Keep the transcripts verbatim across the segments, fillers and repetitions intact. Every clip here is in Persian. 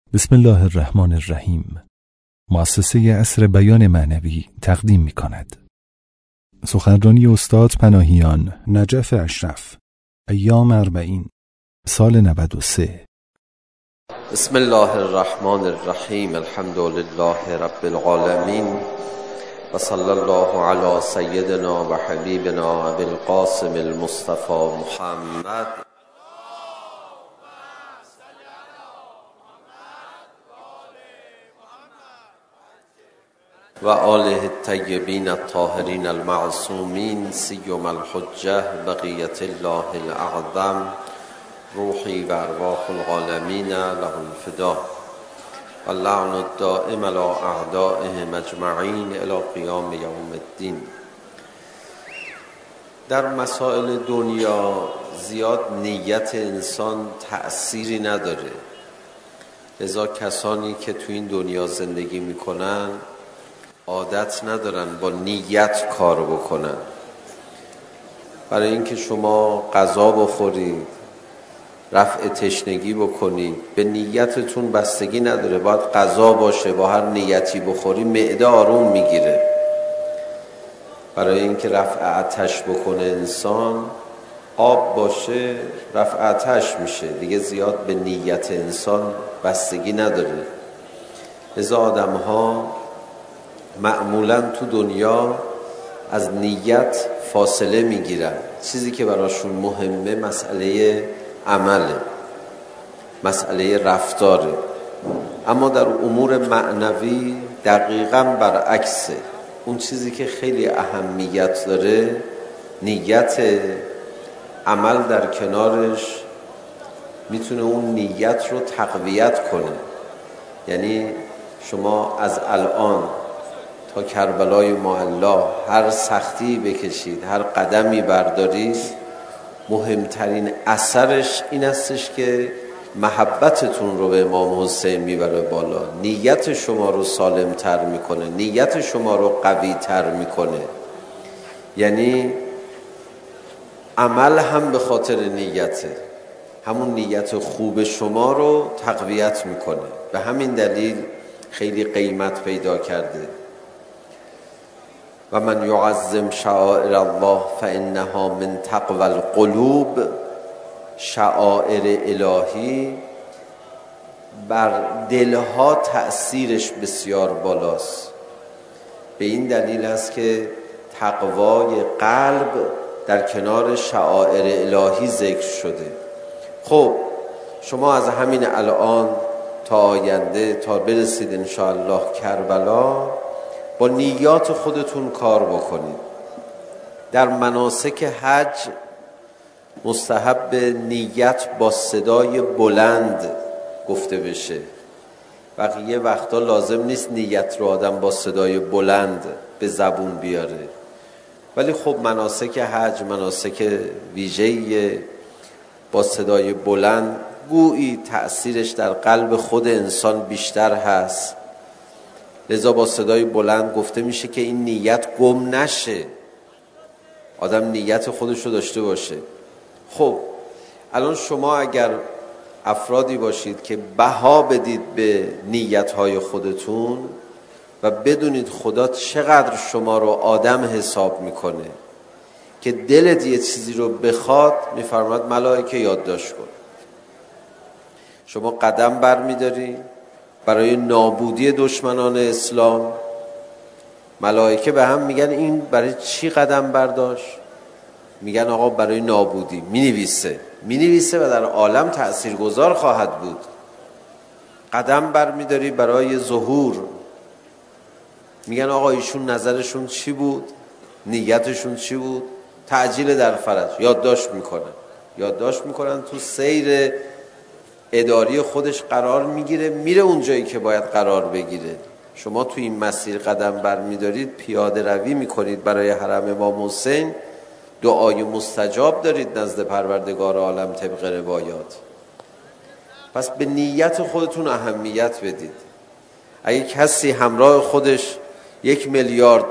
بسم الله الرحمن الرحیم. مؤسسه عصر بیان معنوی تقدیم می کند. سخنرانی استاد پناهیان نجف اشرف، ایام اربعین، سال نود و سه. بسم الله الرحمن الرحیم. الحمد لله رب العالمین و صلی الله علی سیدنا و حبیبنا ابی القاسم المصطفى محمد و آله الطیبین الطاهرین المعصومین، سیما الحجة بقیة الله الاعظم، روحی و ارواح العالمین له الفدا و اللعن الدائم علی اعدائهم اجمعین الی قیام یوم الدین. در مسائل دنیا زیاد نیت انسان تأثیری نداره، لذا کسانی که تو این دنیا زندگی میکنن عادت ندارن با نیت کار بکنن. برای اینکه شما غذا بخورید، رفع تشنگی بکنید، به نیتتون بستگی نداره. باید غذا باشه، با هر نیتی بخوری معده آروم میگیره. برای اینکه رفع آتش بکنه انسان، آب باشه رفع آتش میشه، دیگه زیاد به نیت انسان بستگی نداره. لذا آدم ها معمولاً تو دنیا از نیت فاصله میگیرن. چیزی که براشون مهمه مسئله عمله، مسئله رفتاره. اما در امور معنوی دقیقاً برعکسه. اون چیزی که خیلی اهمیت داره نیت، عمل در کنارش میتونه اون نیت رو تقویت کنه. یعنی شما از الان تا کربلای معلا هر سختی بکشید، هر قدمی بردارید، مهمترین اثرش این استش که محبتتون رو به امام حسین میبره بالا، نیت شما رو سالم تر میکنه، نیت شما رو قوی تر میکنه. یعنی عمل هم به خاطر نیته، همون نیت خوب شما رو تقویت میکنه. به همین دلیل خیلی قیمت پیدا کرده. و من یعظم شعائر الله فانها من تقوی القلوب. شعائر الهی بر دلها تأثیرش بسیار بالاست. به این دلیل است که تقوای قلب در کنار شعائر الهی ذکر شده. خب شما از همین الان تا آینده، تا برسید انشاءالله کربلا، با نیات خودتون کار بکنید. در مناسک حج مستحب نیت با صدای بلند گفته بشه. بقیه وقتا لازم نیست نیت رو آدم با صدای بلند به زبون بیاره، ولی خب مناسک حج مناسک ویژه‌ای با صدای بلند، گویی تأثیرش در قلب خود انسان بیشتر هست. لذا با صدای بلند گفته میشه که این نیت گم نشه، آدم نیت خودش رو داشته باشه. خب الان شما اگر افرادی باشید که بها بدید به نیتهای خودتون و بدونید خدا چقدر شما رو آدم حساب میکنه که دلت یه چیزی رو بخواد، میفرماد ملائکه یادداشت کن. شما قدم بر میداری برای نابودی دشمنان اسلام، ملائکه به هم میگن این برای چی قدم برداشت؟ میگن آقا برای نابودی. مینویسه مینویسه و در عالم تأثیرگذار خواهد بود. قدم بر میداری برای ظهور، میگن آقا ایشون نظرشون چی بود، نیتشون چی بود، تعجیل در فرج. یادداشت میکنن یادداشت میکنن تو سیر اداری خودش قرار میگیره، میره اون جایی که باید قرار بگیره. شما تو این مسیر قدم بر میدارید، پیاده روی میکنید برای حرم امام حسین، دعای مستجاب دارید نزد پروردگار عالم طبق روایات. پس به نیت خودتون اهمیت بدید. اگه کسی همراه خودش یک میلیارد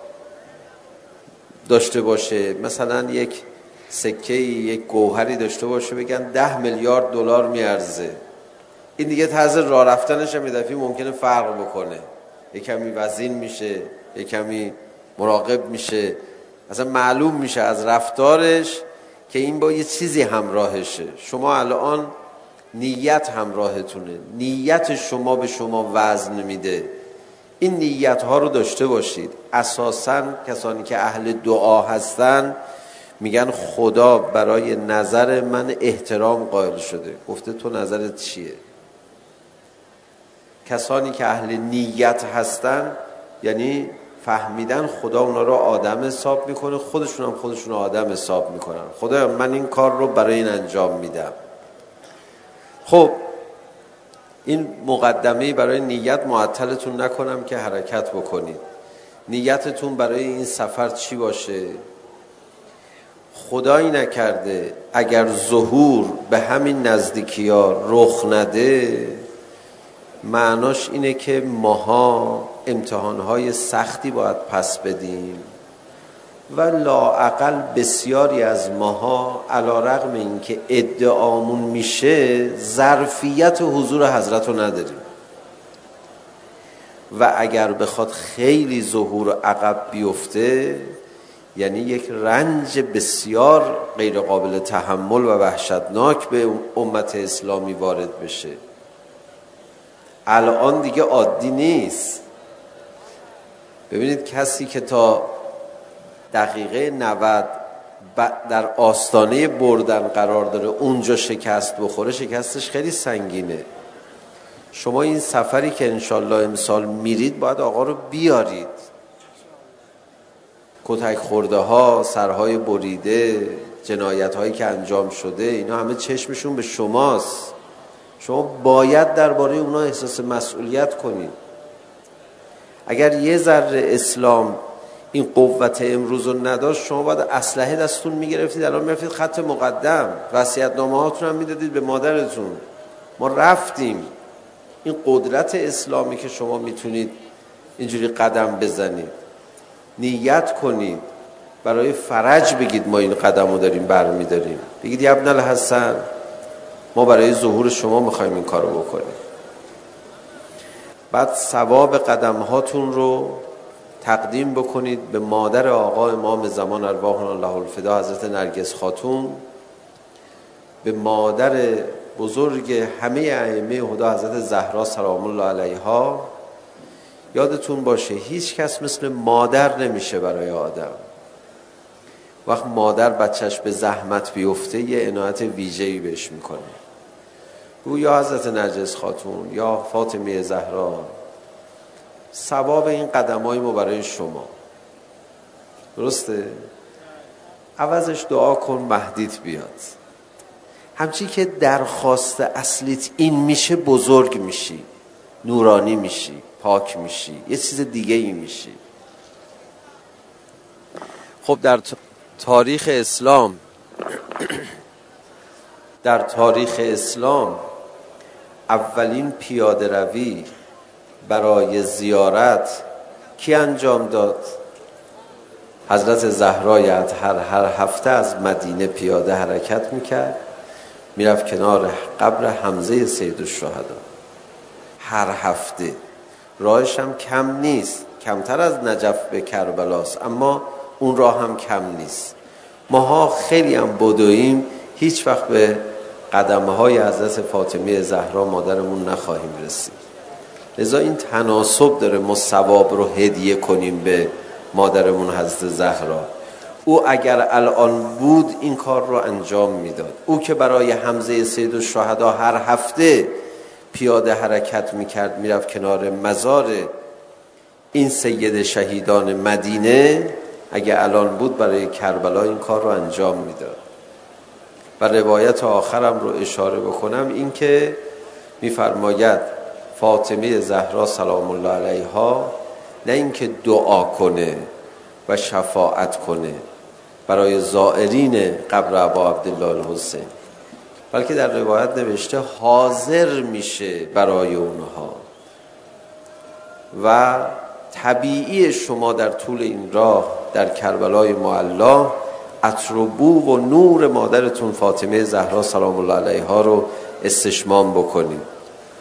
داشته باشه، مثلا یک سکه یک گوهری داشته باشه، بگن ده میلیارد دلار میارزه، این دیگه طرز راه رفتنش هم یه دفعه ممکنه فرق بکنه، یه کمی وزین میشه، یه کمی مراقب میشه، اصلا معلوم میشه از رفتارش که این با یه چیزی همراهشه. شما الان نیت همراهتونه، نیت شما به شما وزن میده. این نیت ها رو داشته باشید. اساساً کسانی که اهل دعا هستن میگن خدا برای نظر من احترام قائل شده، گفته تو نظرت چیه؟ کسانی که اهل نیت هستن یعنی فهمیدن خدا اونا رو آدم حساب میکنه، خودشون هم خودشون رو آدم حساب میکنن. خدا من این کار رو برای این انجام میدم. خب این مقدمه برای نیت، معطلتون نکنم که حرکت بکنید. نیتتون برای این سفر چی باشه؟ خدایی نکرده اگر ظهور به همین نزدیکی ها رخ نده، معناش اینه که ماها امتحانهای سختی باید پس بدیم و لااقل بسیاری از ماها علی رغم این که ادعامون میشه ظرفیت حضور حضرت رو نداریم و اگر بخواد خیلی ظهور عقب بیفته یعنی یک رنج بسیار غیر قابل تحمل و وحشتناک به امت اسلامی وارد بشه. الان دیگه عادی نیست. ببینید کسی که تا دقیقه نود در آستانه بردن قرار داره اونجا شکست بخوره، شکستش خیلی سنگینه. شما این سفری که انشالله امسال میرید باید آقا رو بیارید. کتک خورده ها، سرهای بریده، جنایت هایی که انجام شده، اینا همه چشمشون به شماست. شما باید درباره اونا احساس مسئولیت کنید. اگر یه ذره اسلام این قوت امروز رو نداشت، شما باید اسلحه دستتون میگرفتید، الان میرفتید خط مقدم، وصیت‌نامه هاتون هم میدادید به مادرتون. ما رفتیم. این قدرت اسلامی که شما میتونید اینجوری قدم بزنید، نیت کنید، برای فرج بگید ما این قدم رو داریم برمیداریم. بگید یا ابن الحسن ما برای ظهور شما میخوایم این کار رو بکنیم. بعد ثواب قدم هاتون رو تقدیم بکنید به مادر آقا امام زمان ارواحنا الله الفدا حضرت نرگس خاتون، به مادر بزرگ همه ائمه هدی حضرت زهرا سلام الله علیها. یادتون باشه هیچ کس مثل مادر نمیشه برای آدم. وقت مادر بچهش به زحمت بیفته یه عنایت ویژه‌ای بهش میکنه. او یا حضرت نرگس خاتون یا فاطمه زهرا، ثواب این قدمای ما برای شما. درسته؟ عوضش دعا کن مهدیت بیاد. همچی که درخواست اصلیت این میشه بزرگ میشی، نورانی میشی، پاک میشی، یه چیز دیگه ای میشی. خب در تاریخ اسلام در تاریخ اسلام اولین پیاده روی برای زیارت کی انجام داد؟ حضرت زهرای اطهر هر هفته از مدینه پیاده حرکت میکرد، میرفت کنار قبر حمزه سید الشهدا. هر هفته راهش هم کم نیست، کمتر از نجف به کربلاست، اما اون راه هم کم نیست. ماها خیلی هم بدویم، هیچ وقت به قدمه های حضرت فاطمه زهرا مادرمون نخواهیم رسید. لذا این تناسب داره ما ثواب رو هدیه کنیم به مادرمون حضرت زهرا. او اگر الان بود این کار رو انجام میداد. او که برای حمزه سید الشهدا هر هفته پیاده حرکت میکرد، میرفت کنار مزار این سید شهیدان مدینه، اگه الان بود برای کربلا این کار رو انجام میداد. و روایت آخرم رو اشاره بکنم، این که میفرماید فاطمه زهرا سلام الله علیها نه اینکه دعا کنه و شفاعت کنه برای زائرین قبر ابا عبدالله الحسین، بلکه در روایت نوشته حاضر میشه برای اونها. و طبیعی شما در طول این راه در کربلای معلا عطر و بو و نور مادرتون فاطمه زهرا سلام الله علیها رو استشمام بکنید.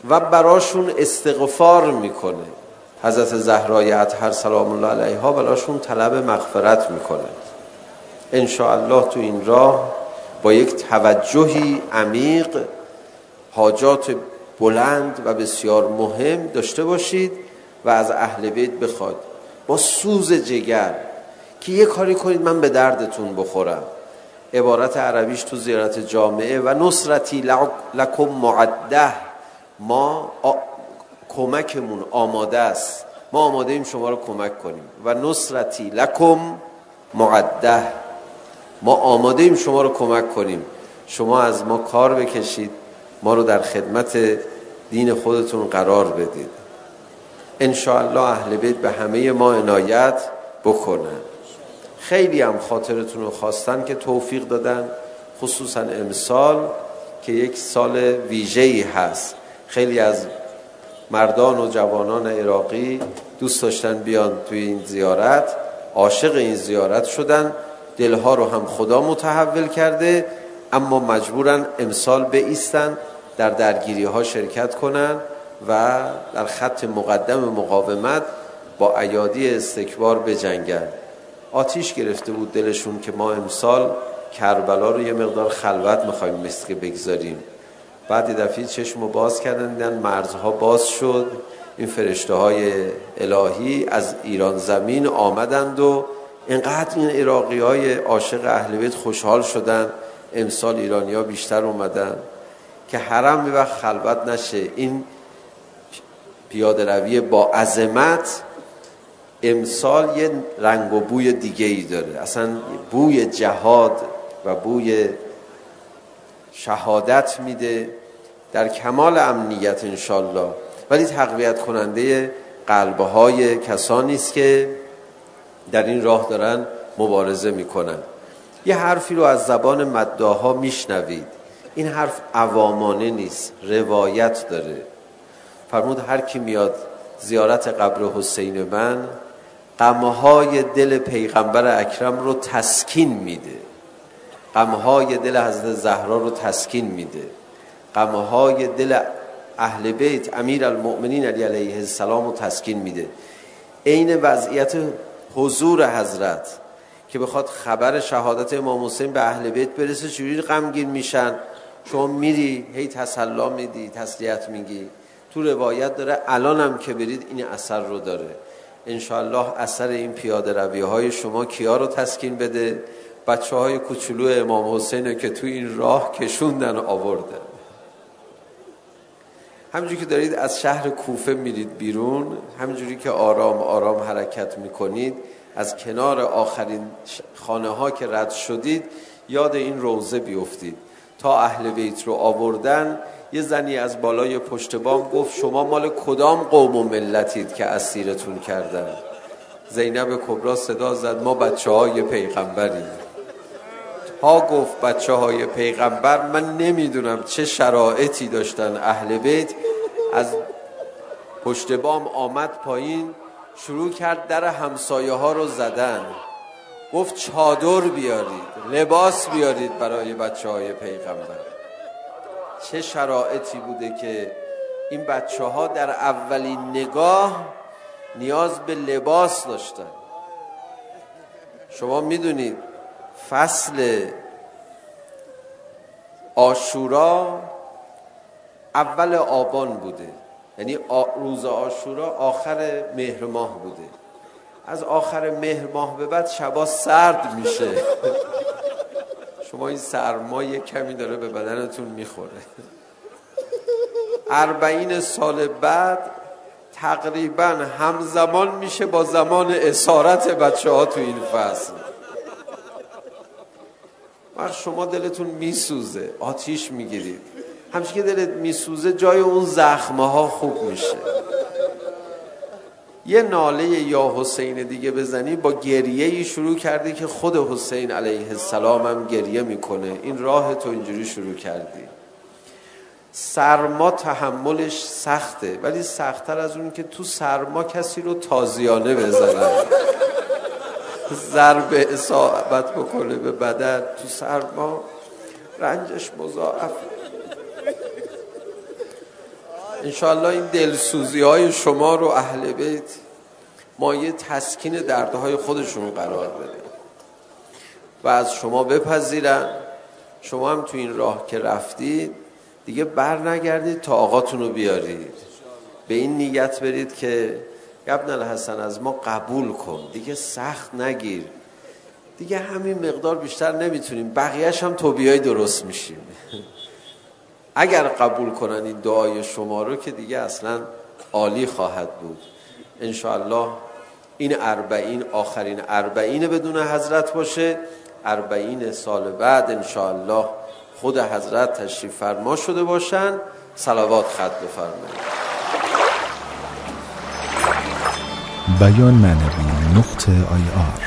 و براشون استغفار میکنه. حضرت زهرای اطهر سلام الله علیها براشون طلب مغفرت میکنه. ان شاء الله تو این راه با یک توجهی عمیق حاجات بلند و بسیار مهم داشته باشید و از اهل بیت بخواد با سوز جگر که یه کاری کنید من به دردتون بخورم. عبارت عربیش تو زیارت جامعه و نصرتی لکم معده، ما آ... کمکمون آماده است، ما آماده ایم شما رو کمک کنیم. و نصرتی لکم معده، ما آماده ایم شما رو کمک کنیم، شما از ما کار بکشید، ما رو در خدمت دین خودتون قرار بدید. ان شاء الله اهل بیت به همه ما عنایت بکنن. خیلی هم خاطرتون رو خواستن که توفیق دادن، خصوصا امسال که یک سال ویژه‌ای هست. خیلی از مردان و جوانان عراقی دوست داشتن بیان توی این زیارت، عاشق این زیارت شدن، دلها رو هم خدا متحول کرده، اما مجبورن امسال بایستن، در درگیری ها شرکت کنن و در خط مقدم مقاومت با ایادی استکبار بجنگن. آتیش گرفته بود دلشون که ما امسال کربلا رو یه مقدار خلوت میخوایم مسکه بگذاریم. بعد یه دفعه چشم رو باز کردن، دیدن مرزها باز شد، این فرشته های الهی از ایران زمین آمدند و اینقدر این عراقی های عاشق اهل بیت خوشحال شدن. امسال ایرانی ها بیشتر اومدن که حرم یه وقت خلوت نشه. این پیاده روی با عظمت امسال یه رنگ و بوی دیگه ای داره، اصلا بوی جهاد و بوی شهادت میده در کمال امنیت انشالله، ولی تقویت کننده قلبهای کسانی است که در این راه دارن مبارزه میکنن. یه حرفی رو از زبان مداحا میشنوید، این حرف عوامانه نیست، روایت داره. فرمود هر کی میاد زیارت قبر حسین من غمهای دل پیغمبر اکرم رو تسکین میده، غمهای دل حضرت زهرا رو تسکین میده، غمهای دل اهل بیت امیر المؤمنین علی علیه السلام رو تسکین میده. عین وضعیت حضور حضرت که بخواد خبر شهادت امام حسین به اهل بیت برسه چجوری غمگین میشن. شما میری هی تسلا میدی، تسلیت میگی. تو روایت داره الانم که برید این اثر رو داره. انشاءالله اثر این پیاده روی های شما کیا رو تسکین بده؟ بچه های کوچولو امام حسین که تو این راه کشوندن آوردن. همینجوری که دارید از شهر کوفه میرید بیرون، همینجوری که آرام آرام حرکت میکنید، از کنار آخرین خانه ها که رد شدید یاد این روضه بیفتید. تا اهل بیت رو آوردن، یه زنی از بالای پشت بام گفت شما مال کدام قوم و ملتید که اسیرتون کردن؟ زینب کبرا صدا زد ما بچه های پیغمبریم. ها گفت بچه های پیغمبر، من نمیدونم چه شرایطی داشتن اهل بیت. از پشت بام آمد پایین، شروع کرد در همسایه ها رو زدن، گفت چادر بیارید، لباس بیارید برای بچه های پیغمبر. چه شرایطی بوده که این بچه ها در اولین نگاه نیاز به لباس داشتن. شما میدونید فصل عاشورا اول آبان بوده، یعنی روز عاشورا آخر مهر ماه بوده. از آخر مهر ماه به بعد شبا سرد میشه. شما این سرمایه کمی داره به بدنتون میخوره. اربعین سال بعد تقریبا همزمان میشه با زمان اسارت بچه ها تو این فصل. وقت شما دلتون میسوزه، آتیش میگیرید، همچنین که دلت میسوزه جای اون زخمه ها خوب میشه. یه ناله یا حسین دیگه بزنی، با گریه‌ای شروع کردی که خود حسین علیه السلام هم گریه میکنه. این راه تو اینجوری شروع کردی. سرما تحملش سخته، ولی سخت‌تر از اون که تو سرما کسی رو تازیانه بزنن، ضرب اصابت بکنه به بدن، تو سرما رنجش مضاعف. انشاءالله این دلسوزی های شما رو اهل بیت مایه تسکین دردهای خودشون قرار بده و از شما بپذیرن. شما هم تو این راه که رفتید دیگه بر نگردید تا آقاتون رو بیارید، به این نیت برید که ابن الحسن از ما قبول کن، دیگه سخت نگیر، دیگه همین مقدار بیشتر نمیتونیم، بقیهش هم توبیای درست میشیم. اگر قبول کنن این دعای شما رو که دیگه اصلا عالی خواهد بود. انشاءالله این اربعین آخرین اربعین بدون حضرت باشه. اربعین سال بعد انشاءالله خود حضرت تشریف فرما شده باشن. صلوات خط بفرمایید. بیان معنوی نقطه آی آر